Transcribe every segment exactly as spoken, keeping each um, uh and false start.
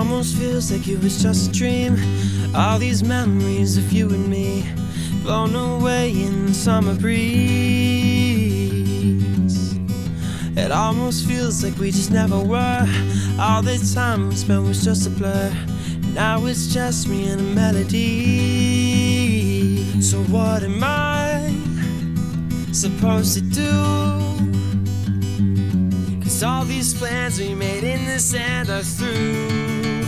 almost feels like it was just a dream. All these memories of you and me, blown away in the summer breeze. It almost feels like we just never were. All the time we spent was just a blur. Now it's just me and a melody. So what am I supposed to do? Cause all these plans we made in the sand are through.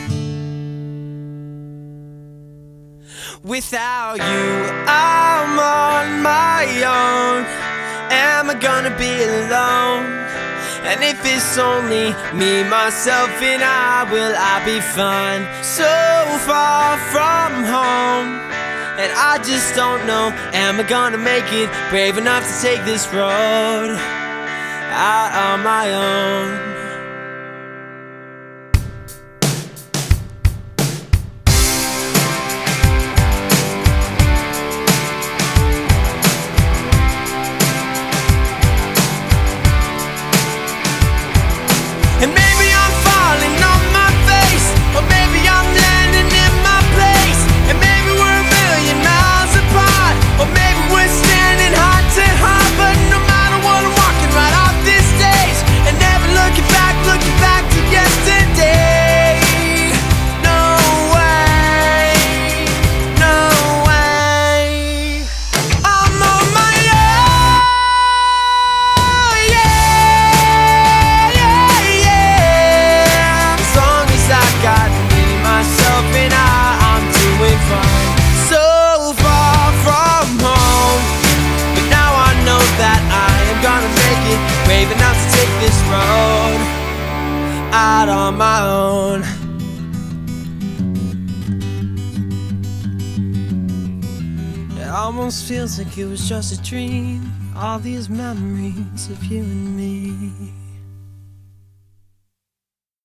Without you, I'm on my own. Am I gonna be alone? And if it's only me, myself, and I, will I be fine? So far from home, and I just don't know, am I gonna make it brave enough to take this road out on my own? And maybe I'm falling on my face, or maybe I'm landing in my place. And maybe we're a million miles apart, or maybe we're standing heart to heart. But no matter what, I'm walking right off this stage, and never looking back, looking back to yesterday. No way, no way. I'm on my own, yeah. Got me, myself, and I, I'm doing fine. So far from home, but now I know that I am gonna make it brave enough to take this road out on my own. It almost feels like it was just a dream, all these memories of you and me.